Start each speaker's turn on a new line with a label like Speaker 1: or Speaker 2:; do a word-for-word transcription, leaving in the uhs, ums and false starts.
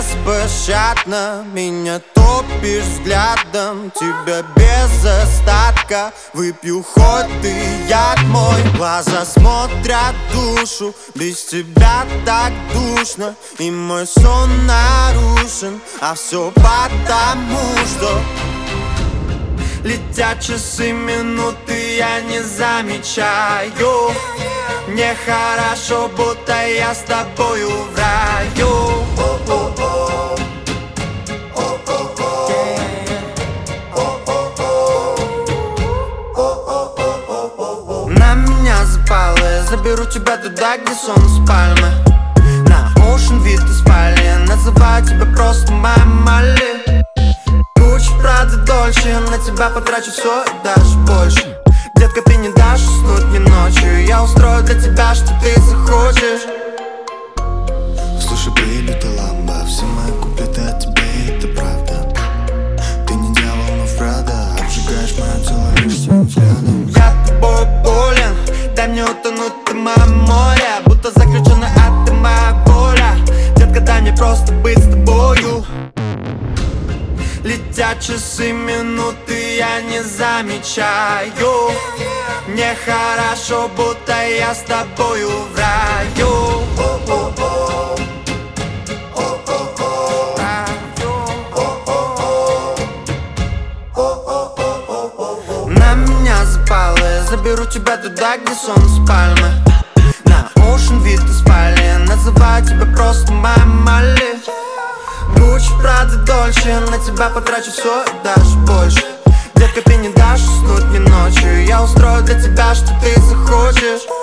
Speaker 1: беспощадно меня топишь взглядом. Тебя без остатка выпью, хоть ты яд мой. Глаза смотрят душу, без тебя так душно. И мой сон нарушен, а все потому, что летят часы, минуты, я не замечаю. Мне хорошо, будто я с тобою в раю. На меня запало, я заберу тебя туда, где сон с пальмы. На Ocean вид из спальни, называю тебя просто моя Молли. Гуччи, Прада, Дольче, на тебя потрачу все и даже больше. Детка, ты не дашь уснуть мне ночью, я устрою для тебя, что ты захочешь.
Speaker 2: Слушай, бейби, ты ламба, все мои куплеты от тебя, это правда. Ты не дьявол, но Фреда, обжигаешь мое тело лишь своим взглядом.
Speaker 1: Я тобой болен, дай мне утонуть, ты мое море. Будто заключена, а ты моя воля. Детка, дай мне просто быть с тобою. Летят часы, минуты, я не замечаю. Мне хорошо, будто я с тобою в раю. На меня запало, я заберу тебя туда, где сон с пальмы. На Ocean вид из спальни, называю тебя просто моя Молли. Гуччи, Прада, Дольче, на тебя потрачу все и даже больше. Детка, ты не дашь уснуть мне ночью, я устрою для тебя, что ты захочешь.